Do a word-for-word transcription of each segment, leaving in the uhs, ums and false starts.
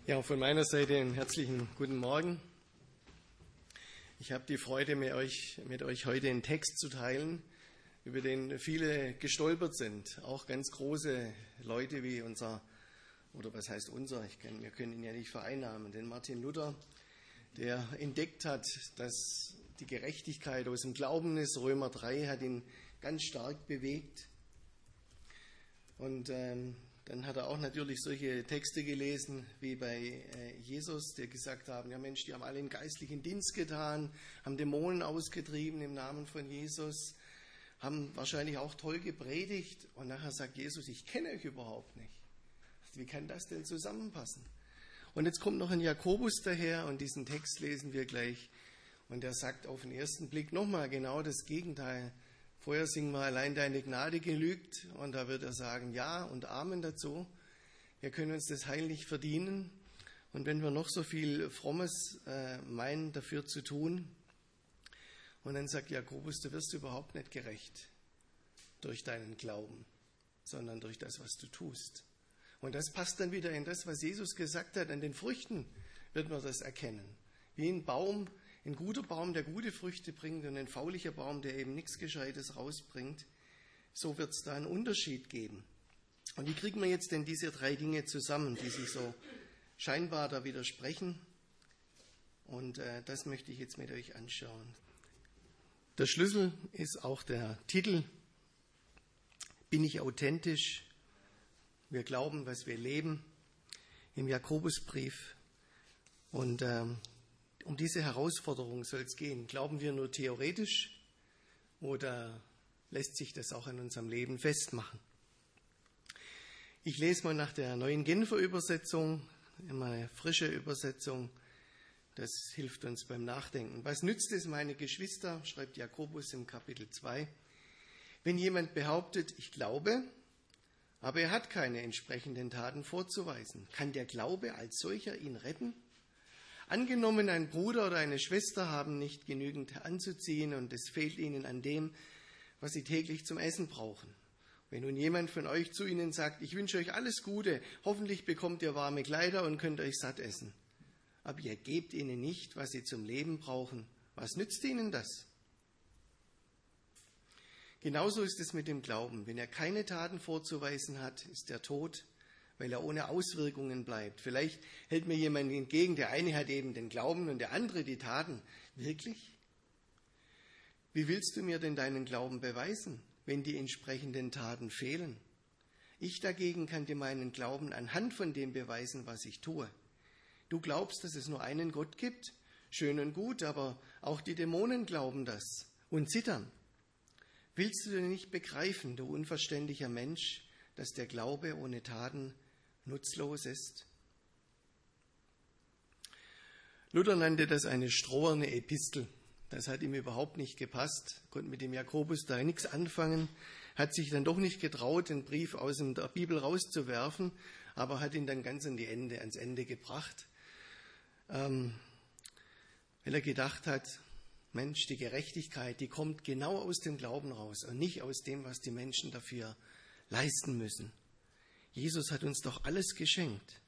Ja, von meiner Seite einen herzlichen guten Morgen. Ich habe die Freude, mit euch, mit euch heute einen Text zu teilen, über den viele gestolpert sind. Auch ganz große Leute wie unser, oder was heißt unser, ich kann, wir können ihn ja nicht vereinnahmen, den Martin Luther, der entdeckt hat, dass die Gerechtigkeit aus dem Glauben ist. Römer drei hat ihn ganz stark bewegt. Und ähm, dann hat er auch natürlich solche Texte gelesen wie bei äh, Jesus, der gesagt haben, ja Mensch, die haben alle einen geistlichen Dienst getan, haben Dämonen ausgetrieben im Namen von Jesus, haben wahrscheinlich auch toll gepredigt. Und nachher sagt Jesus, ich kenne euch überhaupt nicht. Wie kann das denn zusammenpassen? Und jetzt kommt noch ein Jakobus daher und diesen Text lesen wir gleich. Und der sagt auf den ersten Blick nochmal genau das Gegenteil. Vorher singen wir allein deine Gnade genügt und da wird er sagen Ja und Amen dazu. Wir können uns das Heil nicht verdienen und wenn wir noch so viel Frommes äh, meinen dafür zu tun, und dann sagt Jakobus, du wirst überhaupt nicht gerecht durch deinen Glauben, sondern durch das, was du tust. Und das passt dann wieder in das, was Jesus gesagt hat, an den Früchten wird man das erkennen. Wie ein Baum, ein guter Baum, der gute Früchte bringt und ein faulicher Baum, der eben nichts Gescheites rausbringt, so wird es da einen Unterschied geben. Und wie kriegen wir jetzt denn diese drei Dinge zusammen, die sich so scheinbar da widersprechen? Und äh, das möchte ich jetzt mit euch anschauen. Der Schlüssel ist auch der Titel, bin ich authentisch? Wir glauben, was wir leben, im Jakobusbrief. Und ähm, um diese Herausforderung soll es gehen. Glauben wir nur theoretisch oder lässt sich das auch in unserem Leben festmachen? Ich lese mal nach der neuen Genfer Übersetzung, immer eine frische Übersetzung. Das hilft uns beim Nachdenken. Was nützt es, meine Geschwister, schreibt Jakobus im Kapitel zwei, wenn jemand behauptet, ich glaube, aber er hat keine entsprechenden Taten vorzuweisen? Kann der Glaube als solcher ihn retten? Angenommen, ein Bruder oder eine Schwester haben nicht genügend anzuziehen und es fehlt ihnen an dem, was sie täglich zum Essen brauchen. Wenn nun jemand von euch zu ihnen sagt, ich wünsche euch alles Gute, hoffentlich bekommt ihr warme Kleider und könnt euch satt essen. Aber ihr gebt ihnen nicht, was sie zum Leben brauchen. Was nützt ihnen das? Genauso ist es mit dem Glauben. Wenn er keine Taten vorzuweisen hat, ist er tot, weil er ohne Auswirkungen bleibt. Vielleicht hält mir jemand entgegen, der eine hat eben den Glauben und der andere die Taten. Wirklich? Wie willst du mir denn deinen Glauben beweisen, wenn die entsprechenden Taten fehlen? Ich dagegen kann dir meinen Glauben anhand von dem beweisen, was ich tue. Du glaubst, dass es nur einen Gott gibt? Schön und gut, aber auch die Dämonen glauben das und zittern. Willst du denn nicht begreifen, du unverständiger Mensch, dass der Glaube ohne Taten nutzlos ist? Luther nannte das eine stroherne Epistel. Das hat ihm überhaupt nicht gepasst, konnte mit dem Jakobus da nichts anfangen, hat sich dann doch nicht getraut, den Brief aus der Bibel rauszuwerfen, aber hat ihn dann ganz an die Ende, ans Ende gebracht, ähm, weil er gedacht hat, Mensch, die Gerechtigkeit, die kommt genau aus dem Glauben raus und nicht aus dem, was die Menschen dafür leisten müssen. Jesus hat uns doch alles geschenkt.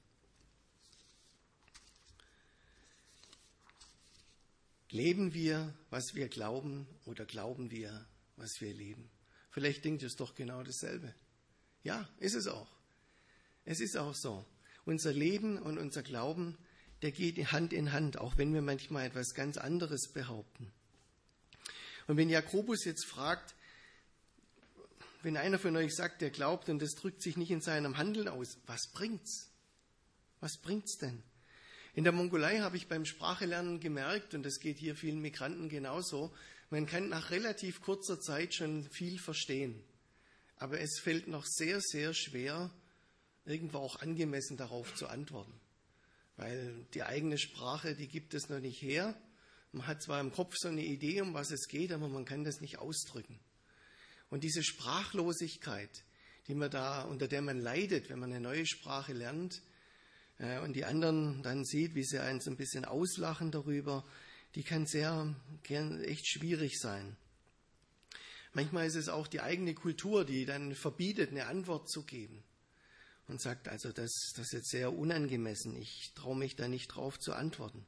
Leben wir, was wir glauben, oder glauben wir, was wir leben? Vielleicht denkt ihr es doch genau dasselbe. Ja, ist es auch. Es ist auch so. Unser Leben und unser Glauben, der geht Hand in Hand, auch wenn wir manchmal etwas ganz anderes behaupten. Und wenn Jakobus jetzt fragt, wenn einer von euch sagt, der glaubt und das drückt sich nicht in seinem Handeln aus, was bringt's? Was bringt's denn? In der Mongolei habe ich beim Sprachelernen gemerkt, und das geht hier vielen Migranten genauso, man kann nach relativ kurzer Zeit schon viel verstehen. Aber es fällt noch sehr, sehr schwer, irgendwo auch angemessen darauf zu antworten. Weil die eigene Sprache, die gibt es noch nicht her. Man hat zwar im Kopf so eine Idee, um was es geht, aber man kann das nicht ausdrücken. Und diese Sprachlosigkeit, die man da, unter der man leidet, wenn man eine neue Sprache lernt, äh, und die anderen dann sieht, wie sie einen so ein bisschen auslachen darüber, die kann sehr, kann echt schwierig sein. Manchmal ist es auch die eigene Kultur, die dann verbietet, eine Antwort zu geben. und sagt, also das, das ist jetzt sehr unangemessen, ich traue mich da nicht drauf zu antworten.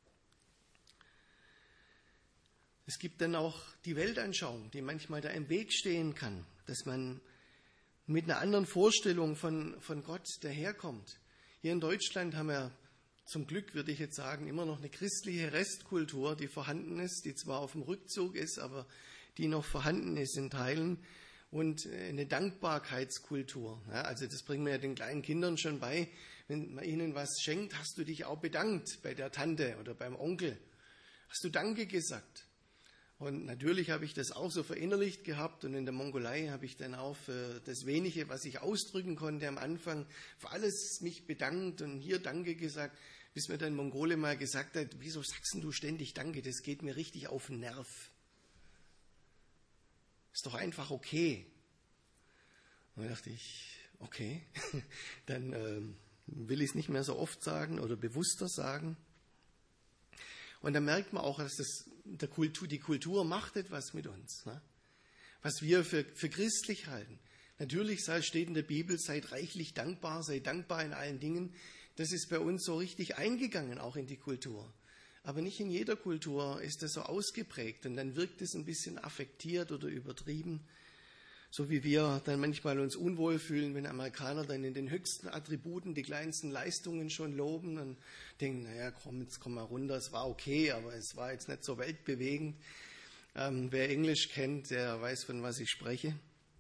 Es gibt dann auch die Weltanschauung, die manchmal da im Weg stehen kann, dass man mit einer anderen Vorstellung von, von Gott daherkommt. Hier in Deutschland haben wir zum Glück, würde ich jetzt sagen, immer noch eine christliche Restkultur, die vorhanden ist, die zwar auf dem Rückzug ist, aber die noch vorhanden ist in Teilen, und eine Dankbarkeitskultur. Ja, also das bringen wir ja den kleinen Kindern schon bei. Wenn man ihnen was schenkt, hast du dich auch bedankt bei der Tante oder beim Onkel. Hast du Danke gesagt? Und natürlich habe ich das auch so verinnerlicht gehabt, und in der Mongolei habe ich dann auch für das Wenige, was ich ausdrücken konnte am Anfang, für alles mich bedankt und hier Danke gesagt, bis mir dann Mongole mal gesagt hat, wieso sagst du ständig Danke, das geht mir richtig auf den Nerv. Ist doch einfach okay. Und dann dachte ich, okay, dann äh, will ich es nicht mehr so oft sagen oder bewusster sagen. Und dann merkt man auch, dass das, der Kultur, die Kultur macht etwas mit uns, ne? Was wir für, für christlich halten. Natürlich steht in der Bibel, seid reichlich dankbar, seid dankbar in allen Dingen. Das ist bei uns so richtig eingegangen, auch in die Kultur. Aber nicht in jeder Kultur ist das so ausgeprägt, und dann wirkt es ein bisschen affektiert oder übertrieben. So wie wir dann manchmal uns unwohl fühlen, wenn Amerikaner dann in den höchsten Attributen die kleinsten Leistungen schon loben und denken, naja, komm, jetzt komm mal runter, es war okay, aber es war jetzt nicht so weltbewegend. Ähm, wer Englisch kennt, der weiß, von was ich spreche.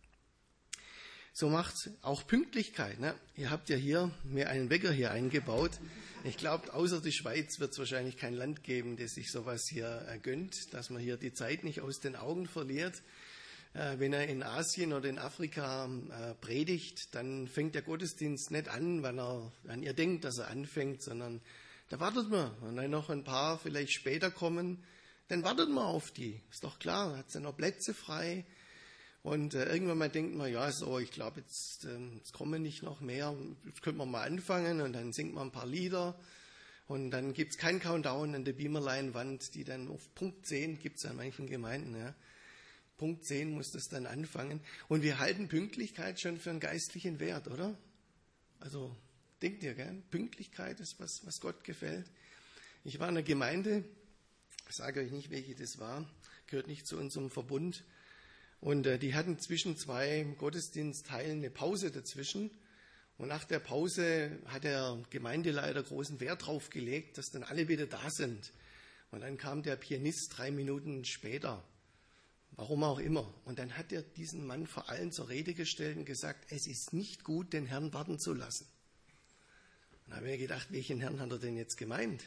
So macht auch Pünktlichkeit. Ne? Ihr habt ja hier mir einen Wecker hier eingebaut. Ich glaube, außer die Schweiz wird es wahrscheinlich kein Land geben, das sich sowas hier äh, gönnt, dass man hier die Zeit nicht aus den Augen verliert. Äh, wenn er in Asien oder in Afrika äh, predigt, dann fängt der Gottesdienst nicht an, weil er an ihr denkt, dass er anfängt, sondern da wartet man. Und wenn noch ein paar vielleicht später kommen, dann wartet man auf die. Ist doch klar, hat es ja noch Plätze frei. Und äh, irgendwann mal denkt man, ja, so, ich glaube, jetzt, äh, jetzt kommen nicht noch mehr, jetzt könnte man mal anfangen, und dann singt man ein paar Lieder, und dann gibt es keinen Countdown an der Beamerleinwand, die dann auf Punkt zehn, gibt es an manchen Gemeinden, ja. Punkt zehn muss das dann anfangen. Und wir halten Pünktlichkeit schon für einen geistlichen Wert, oder? Also, denkt ihr, gell? Pünktlichkeit ist was, was Gott gefällt. Ich war in einer Gemeinde, ich sage euch nicht, welche das war, gehört nicht zu unserem Verbund. Und äh, die hatten zwischen zwei Gottesdienstteilen eine Pause dazwischen. Und nach der Pause hat der Gemeindeleiter großen Wert drauf gelegt, dass dann alle wieder da sind. Und dann kam der Pianist drei Minuten später. Warum auch immer. Und dann hat er diesen Mann vor allen zur Rede gestellt und gesagt, es ist nicht gut, den Herrn warten zu lassen. Und da habe ich mir gedacht, welchen Herrn hat er denn jetzt gemeint?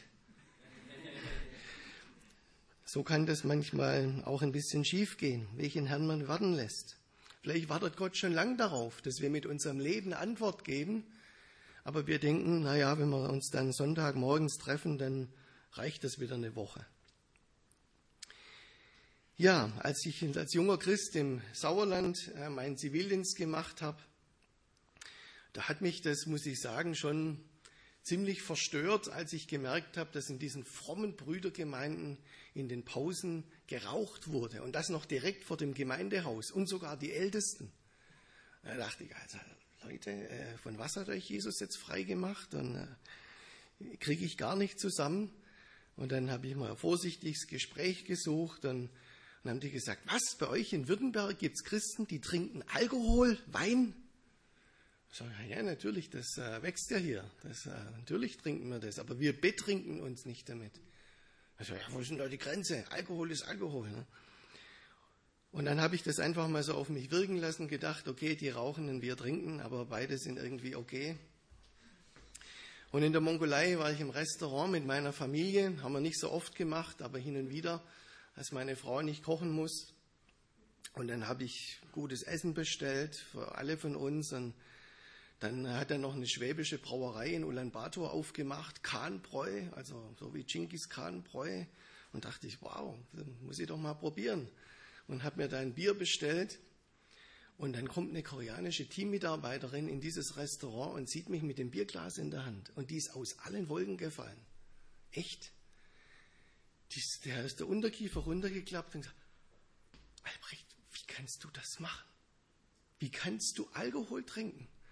So kann das manchmal auch ein bisschen schief gehen, welchen Herrn man warten lässt. Vielleicht wartet Gott schon lang darauf, dass wir mit unserem Leben Antwort geben, aber wir denken, naja, wenn wir uns dann Sonntagmorgens treffen, dann reicht das wieder eine Woche. Ja, als ich als junger Christ im Sauerland äh, meinen Zivildienst gemacht habe, da hat mich das, muss ich sagen, schon ziemlich verstört, als ich gemerkt habe, dass in diesen frommen Brüdergemeinden in den Pausen geraucht wurde, und das noch direkt vor dem Gemeindehaus, und sogar die Ältesten. Da dachte ich, also Leute, äh, von was hat euch Jesus jetzt frei gemacht? Und äh, kriege ich gar nicht zusammen. Und dann habe ich mal ein vorsichtiges Gespräch gesucht, und dann haben die gesagt, was, bei euch in Württemberg gibt es Christen, die trinken Alkohol, Wein? Ich sage, ja, natürlich, das äh, wächst ja hier. Das, äh, natürlich trinken wir das, aber wir betrinken uns nicht damit. Ich sage, ja, wo ist denn da die Grenze? Alkohol ist Alkohol. Ne? Und dann habe ich das einfach mal so auf mich wirken lassen, gedacht, okay, die rauchen und wir trinken, aber beide sind irgendwie okay. Und in der Mongolei war ich im Restaurant mit meiner Familie, haben wir nicht so oft gemacht, aber hin und wieder, als meine Frau nicht kochen muss. Und dann habe ich gutes Essen bestellt für alle von uns, und dann hat er noch eine schwäbische Brauerei in Ulaanbaatar aufgemacht, Khanbräu, also so wie Genghis Khan Bräu. Und dachte ich, wow, das muss ich doch mal probieren. Und habe mir da ein Bier bestellt. Und dann kommt eine koreanische Teammitarbeiterin in dieses Restaurant und sieht mich mit dem Bierglas in der Hand. Und die ist aus allen Wolken gefallen. Echt? Die ist, der ist der Unterkiefer runtergeklappt und gesagt, Albrecht, wie kannst du das machen? Wie kannst du Alkohol trinken?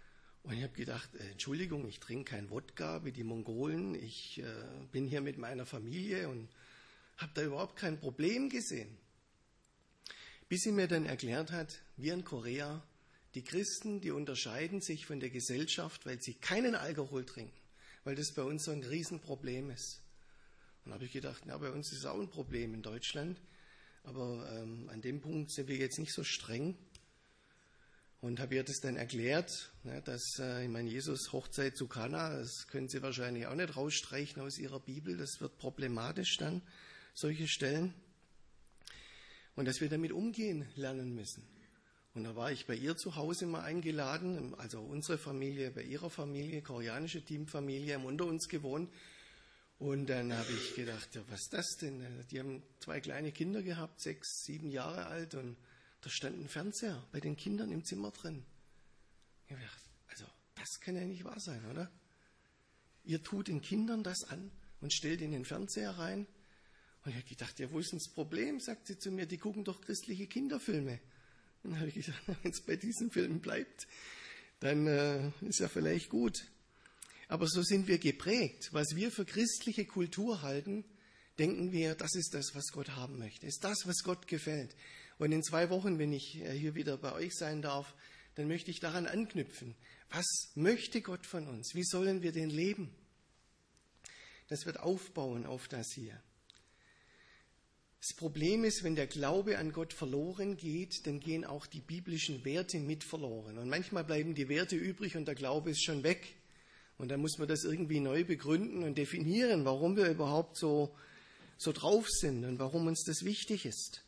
Und ich habe gedacht, äh, Entschuldigung, ich trinke kein Wodka wie die Mongolen, ich äh, bin hier mit meiner Familie und habe da überhaupt kein Problem gesehen. Bis sie mir dann erklärt hat, wir in Korea, die Christen, die unterscheiden sich von der Gesellschaft, weil sie keinen Alkohol trinken, weil das bei uns so ein Riesenproblem ist. Und da habe ich gedacht, na, bei uns ist es auch ein Problem in Deutschland, aber ähm, an dem Punkt sind wir jetzt nicht so streng. Und habe ihr das dann erklärt, ne, dass, äh, ich meine, Jesus Hochzeit zu Kana, das können Sie wahrscheinlich auch nicht rausstreichen aus Ihrer Bibel, das wird problematisch dann, solche Stellen. Und dass wir damit umgehen lernen müssen. Und da war ich bei ihr zu Hause mal eingeladen, also unsere Familie, bei ihrer Familie, koreanische Teamfamilie, haben unter uns gewohnt. Und dann habe ich gedacht, ja, was ist das denn? Die haben zwei kleine Kinder gehabt, sechs, sieben Jahre alt, und da stand ein Fernseher bei den Kindern im Zimmer drin. Ich habe gedacht, also das kann ja nicht wahr sein, oder? Ihr tut den Kindern das an und stellt in den Fernseher rein. Und ich habe gedacht, ja, wo ist denn das Problem? Sagt sie zu mir, die gucken doch christliche Kinderfilme. Und dann habe ich gesagt, wenn es bei diesen Filmen bleibt, dann äh, ist ja vielleicht gut. Aber so sind wir geprägt. Was wir für christliche Kultur halten, denken wir, das ist das, was Gott haben möchte. Ist das, was Gott gefällt. Und in zwei Wochen, wenn ich hier wieder bei euch sein darf, dann möchte ich daran anknüpfen. Was möchte Gott von uns? Wie sollen wir denn leben? Das wird aufbauen auf das hier. Das Problem ist, wenn der Glaube an Gott verloren geht, dann gehen auch die biblischen Werte mit verloren. Und manchmal bleiben die Werte übrig und der Glaube ist schon weg. Und dann muss man das irgendwie neu begründen und definieren, warum wir überhaupt so, so drauf sind und warum uns das wichtig ist.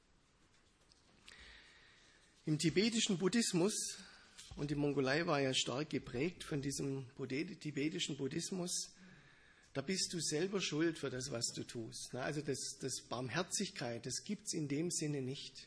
Im tibetischen Buddhismus, und die Mongolei war ja stark geprägt von diesem tibetischen Buddhismus, da bist du selber schuld für das, was du tust. Also das, das Barmherzigkeit, das gibt es in dem Sinne nicht.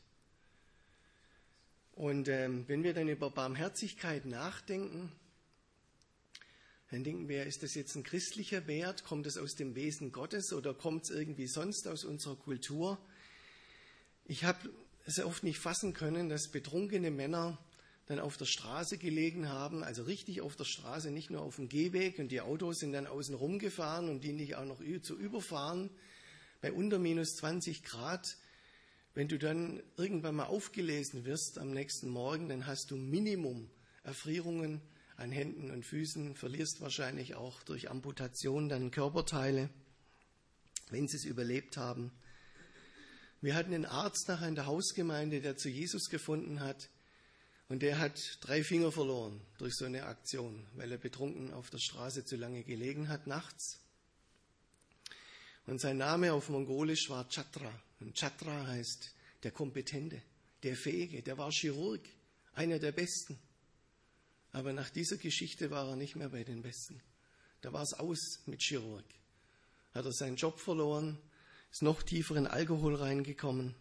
Und ähm, wenn wir dann über Barmherzigkeit nachdenken, dann denken wir, ist das jetzt ein christlicher Wert? Kommt es aus dem Wesen Gottes oder kommt es irgendwie sonst aus unserer Kultur? Ich habe es oft nicht fassen können, dass betrunkene Männer dann auf der Straße gelegen haben, also richtig auf der Straße, nicht nur auf dem Gehweg, und die Autos sind dann außen rumgefahren, um die nicht auch noch zu überfahren, bei unter minus zwanzig Grad. Wenn du dann irgendwann mal aufgelesen wirst am nächsten Morgen, dann hast du Minimum Erfrierungen an Händen und Füßen, verlierst wahrscheinlich auch durch Amputation dann Körperteile, wenn sie es überlebt haben. Wir hatten einen Arzt nachher in der Hausgemeinde, der zu Jesus gefunden hat, und der hat drei Finger verloren durch so eine Aktion, weil er betrunken auf der Straße zu lange gelegen hat nachts. Und sein Name auf Mongolisch war Chatra. Und Chatra heißt der Kompetente, der Fähige, der war Chirurg, einer der Besten. Aber nach dieser Geschichte war er nicht mehr bei den Besten. Da war es aus mit Chirurg. Hat er seinen Job verloren, ist noch tiefer in Alkohol reingekommen.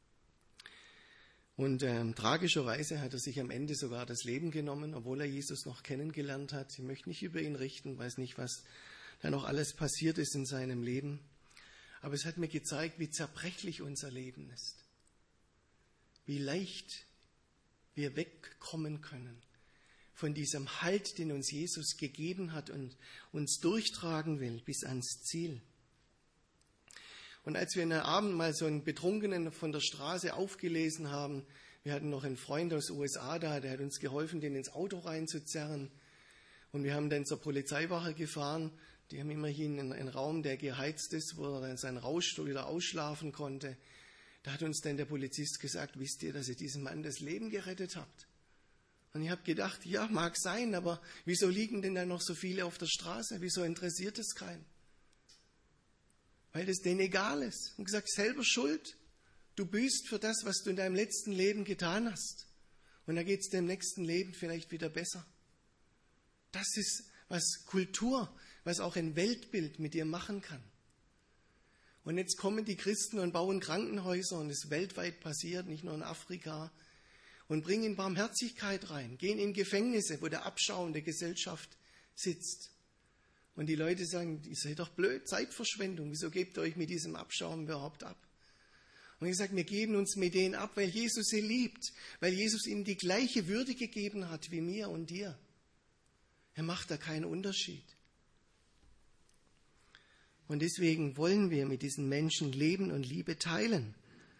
Und ähm, tragischerweise hat er sich am Ende sogar das Leben genommen, obwohl er Jesus noch kennengelernt hat. Ich möchte nicht über ihn richten, weiß nicht, was da noch alles passiert ist in seinem Leben. Aber es hat mir gezeigt, wie zerbrechlich unser Leben ist. Wie leicht wir wegkommen können von diesem Halt, den uns Jesus gegeben hat und uns durchtragen will bis ans Ziel. Und als wir in der Abend mal so einen Betrunkenen von der Straße aufgelesen haben, wir hatten noch einen Freund aus den U S A da, der hat uns geholfen, den ins Auto reinzuzerren. Und wir haben dann zur Polizeiwache gefahren. Die haben immerhin einen, einen Raum, der geheizt ist, wo er dann seinen Rausch wieder ausschlafen konnte. Da hat uns dann der Polizist gesagt, wisst ihr, dass ihr diesem Mann das Leben gerettet habt? Und ich habe gedacht, ja, mag sein, aber wieso liegen denn da noch so viele auf der Straße? Wieso interessiert es keinen? Weil das denen egal ist. Und gesagt, selber schuld. Du büßt für das, was du in deinem letzten Leben getan hast. Und da geht es dir im nächsten Leben vielleicht wieder besser. Das ist, was Kultur, was auch ein Weltbild mit dir machen kann. Und jetzt kommen die Christen und bauen Krankenhäuser, und es weltweit passiert, nicht nur in Afrika, und bringen Barmherzigkeit rein, gehen in Gefängnisse, wo der Abschaum der Gesellschaft sitzt. Und die Leute sagen, ihr seid doch blöd, Zeitverschwendung, wieso gebt ihr euch mit diesem Abschaum überhaupt ab? Und ich sage, wir geben uns mit denen ab, weil Jesus sie liebt, weil Jesus ihnen die gleiche Würde gegeben hat wie mir und dir. Er macht da keinen Unterschied. Und deswegen wollen wir mit diesen Menschen Leben und Liebe teilen.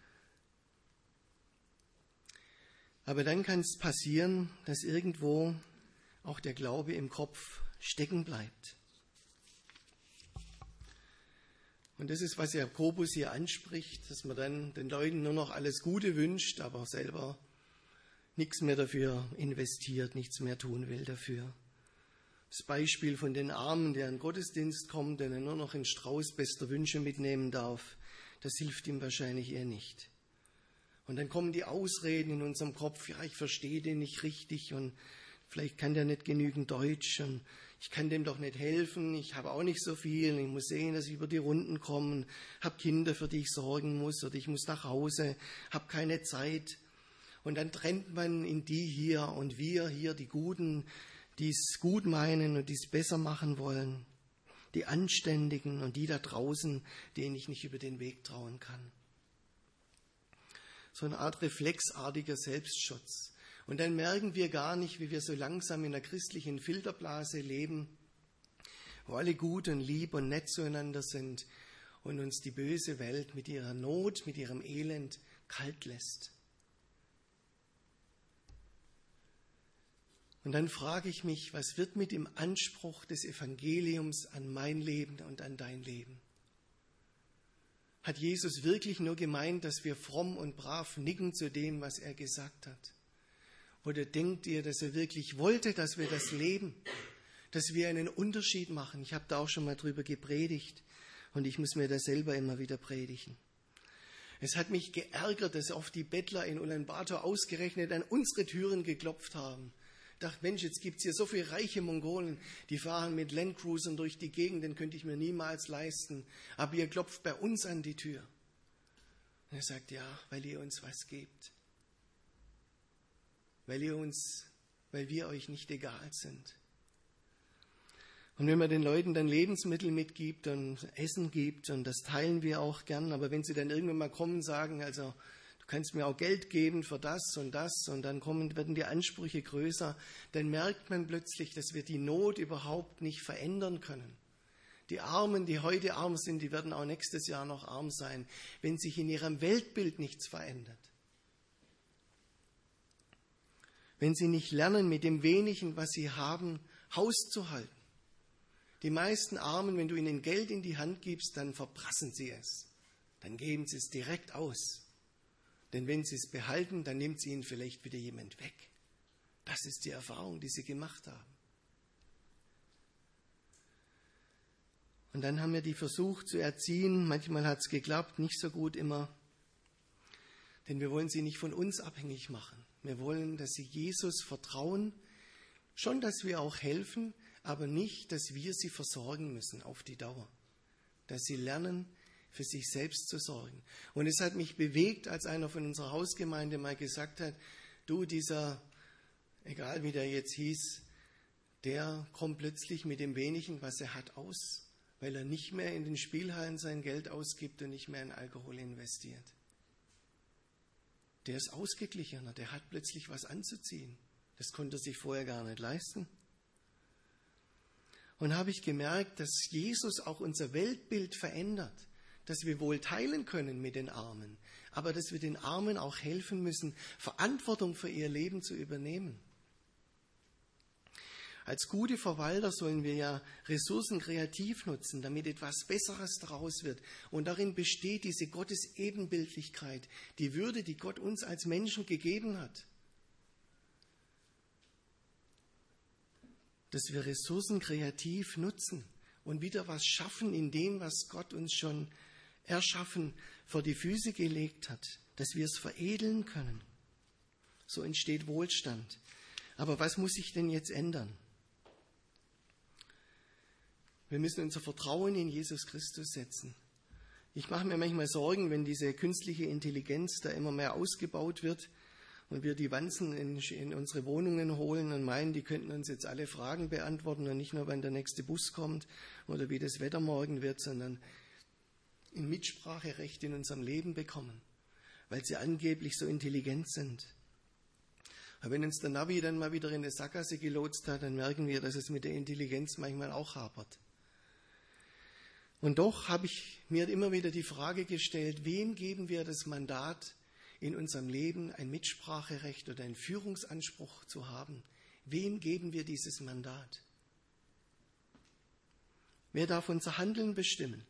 Aber dann kann es passieren, dass irgendwo auch der Glaube im Kopf stecken bleibt. Und das ist, was Jakobus hier anspricht, dass man dann den Leuten nur noch alles Gute wünscht, aber selber nichts mehr dafür investiert, nichts mehr tun will dafür. Das Beispiel von den Armen, der in den Gottesdienst kommt, der nur noch einen Strauß bester Wünsche mitnehmen darf, das hilft ihm wahrscheinlich eher nicht. Und dann kommen die Ausreden in unserem Kopf, ja, ich verstehe den nicht richtig und vielleicht kann der nicht genügend Deutsch und ich kann dem doch nicht helfen, ich habe auch nicht so viel, ich muss sehen, dass ich über die Runden komme, habe Kinder, für die ich sorgen muss oder ich muss nach Hause, habe keine Zeit. Und dann trennt man in die hier und wir hier, die Guten, die es gut meinen und die es besser machen wollen, die Anständigen und die da draußen, denen ich nicht über den Weg trauen kann. So eine Art reflexartiger Selbstschutz. Und dann merken wir gar nicht, wie wir so langsam in der christlichen Filterblase leben, wo alle gut und lieb und nett zueinander sind und uns die böse Welt mit ihrer Not, mit ihrem Elend kalt lässt. Und dann frage ich mich, was wird mit dem Anspruch des Evangeliums an mein Leben und an dein Leben? Hat Jesus wirklich nur gemeint, dass wir fromm und brav nicken zu dem, was er gesagt hat? Oder denkt ihr, dass er wirklich wollte, dass wir das leben, dass wir einen Unterschied machen? Ich habe da auch schon mal drüber gepredigt und ich muss mir das selber immer wieder predigen. Es hat mich geärgert, dass oft die Bettler in Ulaanbaatar ausgerechnet an unsere Türen geklopft haben. Ich dachte, Mensch, jetzt gibt es hier so viele reiche Mongolen, die fahren mit Landcruisern durch die Gegend, den könnte ich mir niemals leisten. Aber ihr klopft bei uns an die Tür. Und er sagt, ja, weil ihr uns was gebt. Weil ihr uns, weil wir euch nicht egal sind. Und wenn man den Leuten dann Lebensmittel mitgibt und Essen gibt, und das teilen wir auch gern, aber wenn sie dann irgendwann mal kommen und sagen, also du kannst mir auch Geld geben für das und das, und dann kommen, werden die Ansprüche größer, dann merkt man plötzlich, dass wir die Not überhaupt nicht verändern können. Die Armen, die heute arm sind, die werden auch nächstes Jahr noch arm sein, wenn sich in ihrem Weltbild nichts verändert. Wenn sie nicht lernen, mit dem Wenigen, was sie haben, Haus zu halten. Die meisten Armen, wenn du ihnen Geld in die Hand gibst, dann verprassen sie es. Dann geben sie es direkt aus. Denn wenn sie es behalten, dann nimmt sie ihnen vielleicht wieder jemand weg. Das ist die Erfahrung, die sie gemacht haben. Und dann haben wir die versucht zu erziehen. Manchmal hat es geklappt, nicht so gut immer. Denn wir wollen sie nicht von uns abhängig machen. Wir wollen, dass sie Jesus vertrauen. Schon, dass wir auch helfen, aber nicht, dass wir sie versorgen müssen auf die Dauer. Dass sie lernen, für sich selbst zu sorgen. Und es hat mich bewegt, als einer von unserer Hausgemeinde mal gesagt hat, du, dieser, egal wie der jetzt hieß, der kommt plötzlich mit dem Wenigen, was er hat, aus, weil er nicht mehr in den Spielhallen sein Geld ausgibt und nicht mehr in Alkohol investiert. Der ist ausgeglichener, der hat plötzlich was anzuziehen. Das konnte er sich vorher gar nicht leisten. Und habe ich gemerkt, dass Jesus auch unser Weltbild verändert. Dass wir wohl teilen können mit den Armen, aber dass wir den Armen auch helfen müssen, Verantwortung für ihr Leben zu übernehmen. Als gute Verwalter sollen wir ja Ressourcen kreativ nutzen, damit etwas Besseres daraus wird. Und darin besteht diese Gottesebenbildlichkeit, die Würde, die Gott uns als Menschen gegeben hat. Dass wir Ressourcen kreativ nutzen und wieder was schaffen in dem, was Gott uns schon erschaffen, vor die Füße gelegt hat, dass wir es veredeln können. So entsteht Wohlstand. Aber was muss sich denn jetzt ändern? Wir müssen unser Vertrauen in Jesus Christus setzen. Ich mache mir manchmal Sorgen, wenn diese künstliche Intelligenz da immer mehr ausgebaut wird und wir die Wanzen in, in unsere Wohnungen holen und meinen, die könnten uns jetzt alle Fragen beantworten und nicht nur, wann der nächste Bus kommt oder wie das Wetter morgen wird, sondern ein Mitspracherecht in unserem Leben bekommen, weil sie angeblich so intelligent sind. Aber wenn uns der Navi dann mal wieder in eine Sackgasse gelotst hat, dann merken wir, dass es mit der Intelligenz manchmal auch hapert. Und doch habe ich mir immer wieder die Frage gestellt, wem geben wir das Mandat, in unserem Leben ein Mitspracherecht oder einen Führungsanspruch zu haben? Wem geben wir dieses Mandat? Wer darf unser Handeln bestimmen?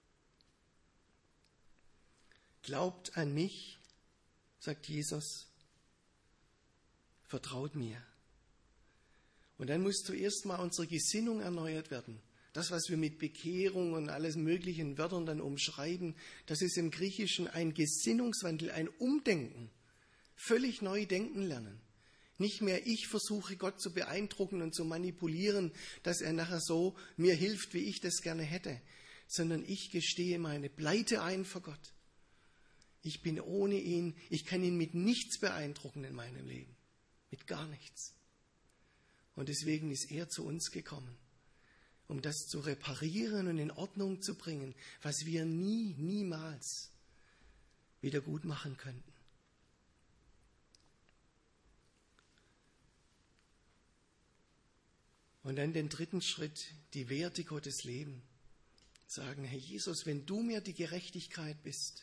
Glaubt an mich, sagt Jesus, vertraut mir. Und dann muss zuerst mal unsere Gesinnung erneuert werden. Das, was wir mit Bekehrung und alles möglichen Wörtern dann umschreiben, das ist im Griechischen ein Gesinnungswandel, ein Umdenken. Völlig neu denken lernen. Nicht mehr ich versuche, Gott zu beeindrucken und zu manipulieren, dass er nachher so mir hilft, wie ich das gerne hätte, sondern ich gestehe meine Pleite ein vor Gott. Ich bin ohne ihn, ich kann ihn mit nichts beeindrucken in meinem Leben. Mit gar nichts. Und deswegen ist er zu uns gekommen, um das zu reparieren und in Ordnung zu bringen, was wir nie, niemals wieder gut machen könnten. Und dann den dritten Schritt, die Werte Gottes leben. Sagen, Herr Jesus, wenn du mir die Gerechtigkeit bist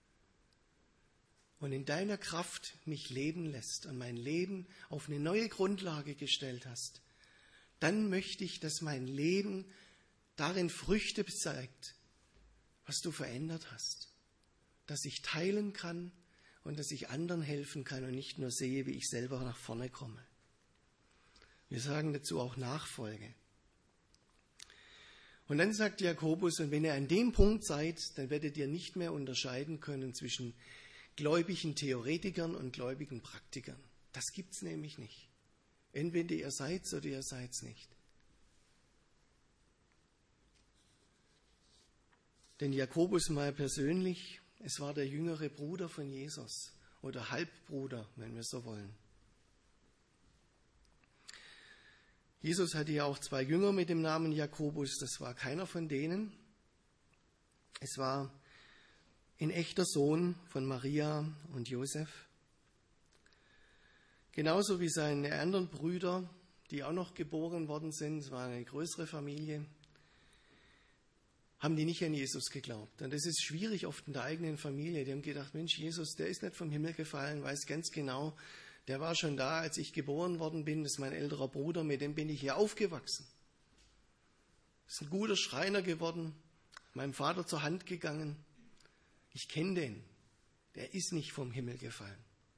und in deiner Kraft mich leben lässt und mein Leben auf eine neue Grundlage gestellt hast, dann möchte ich, dass mein Leben darin Früchte zeigt, was du verändert hast. Dass ich teilen kann und dass ich anderen helfen kann und nicht nur sehe, wie ich selber nach vorne komme. Wir sagen dazu auch Nachfolge. Und dann sagt Jakobus, und wenn ihr an dem Punkt seid, dann werdet ihr nicht mehr unterscheiden können zwischen gläubigen Theoretikern und gläubigen Praktikern. Das gibt es nämlich nicht. Entweder ihr seid's oder ihr seid's nicht. Denn Jakobus mal persönlich, es war der jüngere Bruder von Jesus oder Halbbruder, wenn wir so wollen. Jesus hatte ja auch zwei Jünger mit dem Namen Jakobus, das war keiner von denen. Es war ein echter Sohn von Maria und Josef. Genauso wie seine anderen Brüder, die auch noch geboren worden sind, es war eine größere Familie, haben die nicht an Jesus geglaubt. Und das ist schwierig oft in der eigenen Familie. Die haben gedacht, Mensch, Jesus, der ist nicht vom Himmel gefallen, weiß ganz genau, der war schon da, als ich geboren worden bin, das ist mein älterer Bruder, mit dem bin ich hier aufgewachsen. Ist ein guter Schreiner geworden, meinem Vater zur Hand gegangen. Ich kenne den, der ist nicht vom Himmel gefallen.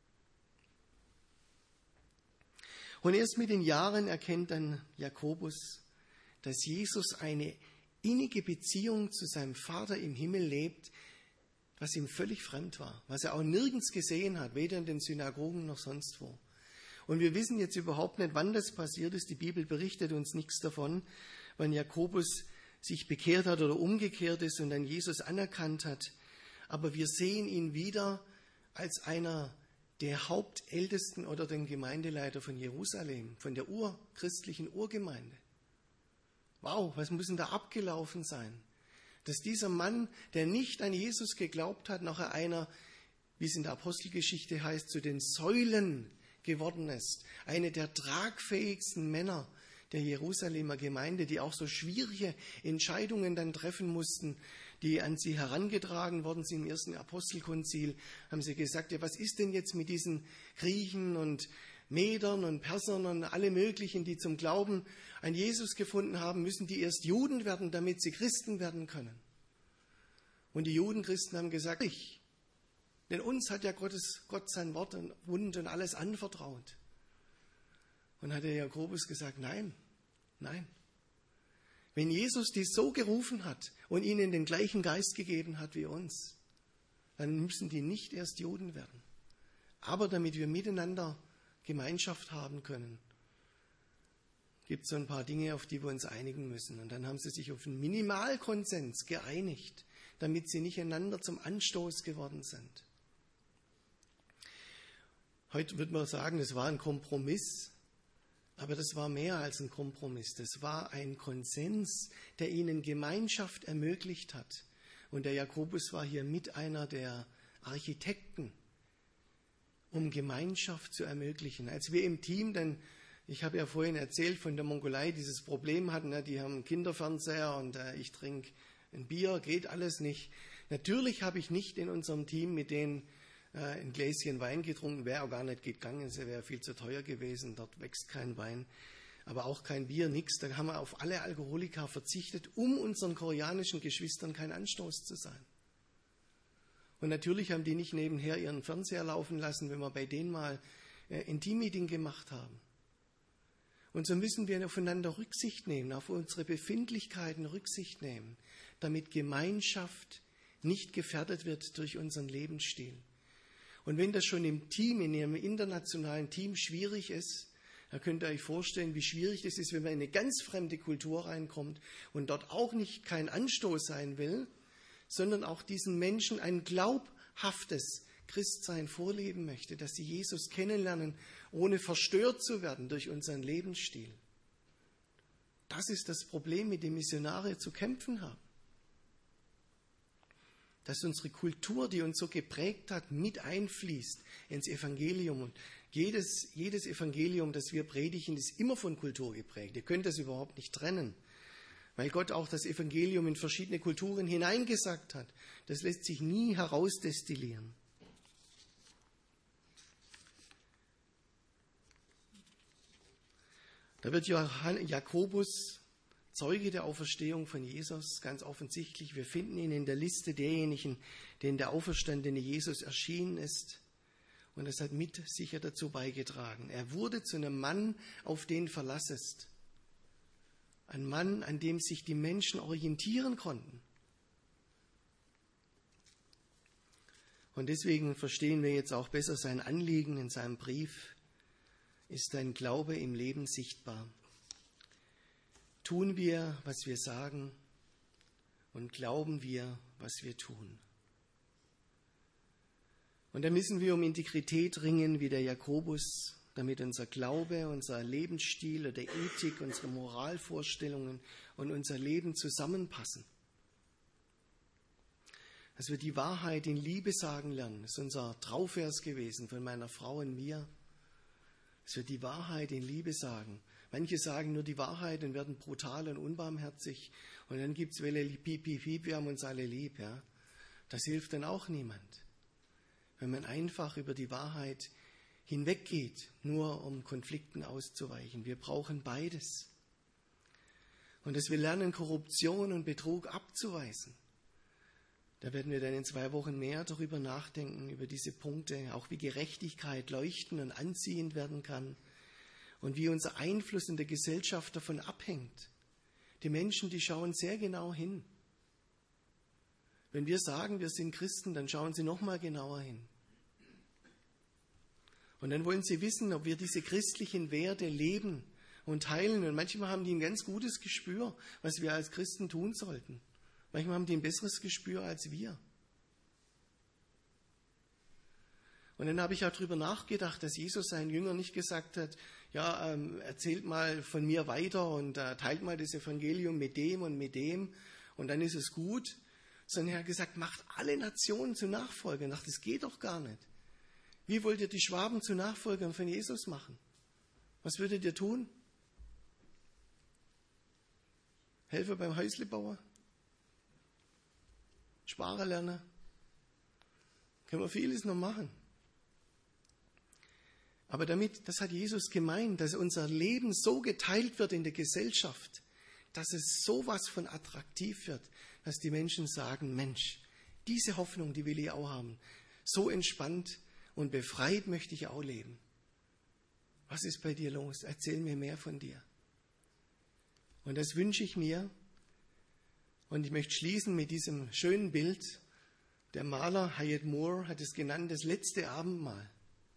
Und erst mit den Jahren erkennt dann Jakobus, dass Jesus eine innige Beziehung zu seinem Vater im Himmel lebt, was ihm völlig fremd war, was er auch nirgends gesehen hat, weder in den Synagogen noch sonst wo. Und wir wissen jetzt überhaupt nicht, wann das passiert ist. Die Bibel berichtet uns nichts davon, wann Jakobus sich bekehrt hat oder umgekehrt ist und dann Jesus anerkannt hat. Aber wir sehen ihn wieder als einer der Hauptältesten oder den Gemeindeleiter von Jerusalem, von der urchristlichen Urgemeinde. Wow, was muss denn da abgelaufen sein? Dass dieser Mann, der nicht an Jesus geglaubt hat, nachher einer, wie es in der Apostelgeschichte heißt, zu den Säulen geworden ist. Eine der tragfähigsten Männer der Jerusalemer Gemeinde, die auch so schwierige Entscheidungen dann treffen mussten, die an sie herangetragen worden sind im ersten Apostelkonzil, haben sie gesagt, ja, was ist denn jetzt mit diesen Griechen und Medern und Persern und alle möglichen, die zum Glauben an Jesus gefunden haben, müssen die erst Juden werden, damit sie Christen werden können. Und die Judenchristen haben gesagt, ich, denn uns hat ja Gottes, Gott sein Wort und Wund und alles anvertraut. Und hat der Jakobus gesagt, nein, nein. Wenn Jesus die so gerufen hat und ihnen den gleichen Geist gegeben hat wie uns, dann müssen die nicht erst Juden werden. Aber damit wir miteinander Gemeinschaft haben können, gibt es so ein paar Dinge, auf die wir uns einigen müssen. Und dann haben sie sich auf einen Minimalkonsens geeinigt, damit sie nicht einander zum Anstoß geworden sind. Heute würde man sagen, das war ein Kompromiss, aber das war mehr als ein Kompromiss. Das war ein Konsens, der ihnen Gemeinschaft ermöglicht hat. Und der Jakobus war hier mit einer der Architekten, um Gemeinschaft zu ermöglichen. Als wir im Team dann, ich habe ja vorhin erzählt von der Mongolei, dieses Problem hatten, ne, die haben einen Kinderfernseher und äh, ich trinke ein Bier, geht alles nicht. Natürlich habe ich nicht in unserem Team mit denen äh, ein Gläschen Wein getrunken, wäre auch gar nicht gegangen, es wäre viel zu teuer gewesen, dort wächst kein Wein, aber auch kein Bier, nichts. Da haben wir auf alle Alkoholiker verzichtet, um unseren koreanischen Geschwistern kein Anstoß zu sein. Und natürlich haben die nicht nebenher ihren Fernseher laufen lassen, wenn wir bei denen mal äh, ein Teammeeting gemacht haben. Und so müssen wir aufeinander Rücksicht nehmen, auf unsere Befindlichkeiten Rücksicht nehmen, damit Gemeinschaft nicht gefährdet wird durch unseren Lebensstil. Und wenn das schon im Team, in Ihrem internationalen Team schwierig ist, dann könnt ihr euch vorstellen, wie schwierig das ist, wenn man in eine ganz fremde Kultur reinkommt und dort auch nicht kein Anstoß sein will, sondern auch diesen Menschen ein glaubhaftes Christsein vorleben möchte, dass sie Jesus kennenlernen, ohne verstört zu werden durch unseren Lebensstil. Das ist das Problem, mit dem Missionare zu kämpfen haben. Dass unsere Kultur, die uns so geprägt hat, mit einfließt ins Evangelium. Und jedes, jedes Evangelium, das wir predigen, ist immer von Kultur geprägt. Ihr könnt das überhaupt nicht trennen, weil Gott auch das Evangelium in verschiedene Kulturen hineingesagt hat. Das lässt sich nie herausdestillieren. Da wird Jakobus Zeuge der Auferstehung von Jesus, ganz offensichtlich. Wir finden ihn in der Liste derjenigen, denen der auferstandene Jesus erschienen ist. Und das hat mit sicher dazu beigetragen. Er wurde zu einem Mann, auf den Verlass ist. Ein Mann, an dem sich die Menschen orientieren konnten. Und deswegen verstehen wir jetzt auch besser sein Anliegen in seinem Brief. Ist dein Glaube im Leben sichtbar? Tun wir, was wir sagen, und glauben wir, was wir tun? Und da müssen wir um Integrität ringen, wie der Jakobus, damit unser Glaube, unser Lebensstil oder Ethik, unsere Moralvorstellungen und unser Leben zusammenpassen. Dass wir die Wahrheit in Liebe sagen lernen, das ist unser Trauvers gewesen von meiner Frau und mir. Dass wir die Wahrheit in Liebe sagen. Manche sagen nur die Wahrheit und werden brutal und unbarmherzig. Und dann gibt es welche, piep, piep, piep, wir haben uns alle lieb. Ja? Das hilft dann auch niemand. Wenn man einfach über die Wahrheit hinweggeht, nur um Konflikten auszuweichen. Wir brauchen beides. Und dass wir lernen, Korruption und Betrug abzuweisen. Da werden wir dann in zwei Wochen mehr darüber nachdenken, über diese Punkte, auch wie Gerechtigkeit leuchten und anziehend werden kann und wie unser Einfluss in der Gesellschaft davon abhängt. Die Menschen, die schauen sehr genau hin. Wenn wir sagen, wir sind Christen, dann schauen sie noch mal genauer hin. Und dann wollen sie wissen, ob wir diese christlichen Werte leben und teilen. Und manchmal haben die ein ganz gutes Gespür, was wir als Christen tun sollten. Manchmal haben die ein besseres Gespür als wir. Und dann habe ich auch darüber nachgedacht, dass Jesus seinen Jüngern nicht gesagt hat, ja, ähm, erzählt mal von mir weiter und äh, teilt mal das Evangelium mit dem und mit dem und dann ist es gut. Sondern er hat gesagt, macht alle Nationen zu Nachfolgern. Ich dachte, das geht doch gar nicht. Wie wollt ihr die Schwaben zu Nachfolgern von Jesus machen? Was würdet ihr tun? Helfer beim Häuslebauer? Sparen lernen? Können wir vieles noch machen. Aber damit, das hat Jesus gemeint, dass unser Leben so geteilt wird in der Gesellschaft, dass es sowas von attraktiv wird, dass die Menschen sagen, Mensch, diese Hoffnung, die will ich auch haben. So entspannt und befreit möchte ich auch leben. Was ist bei dir los? Erzähl mir mehr von dir. Und das wünsche ich mir. Und ich möchte schließen mit diesem schönen Bild. Der Maler Hyatt Moore hat es genannt, das letzte Abendmahl.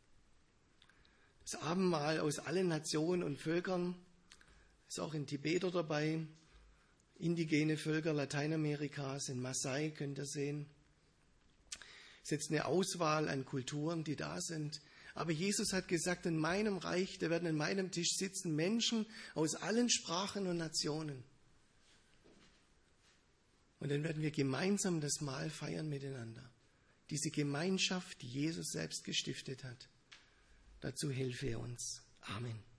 Das Abendmahl aus allen Nationen und Völkern, ist auch in Tibeter dabei, indigene Völker Lateinamerikas, in Maasai könnt ihr sehen. Es ist jetzt eine Auswahl an Kulturen, die da sind. Aber Jesus hat gesagt, in meinem Reich, da werden an meinem Tisch sitzen Menschen aus allen Sprachen und Nationen. Und dann werden wir gemeinsam das Mahl feiern miteinander. Diese Gemeinschaft, die Jesus selbst gestiftet hat. Dazu helfe uns. Amen.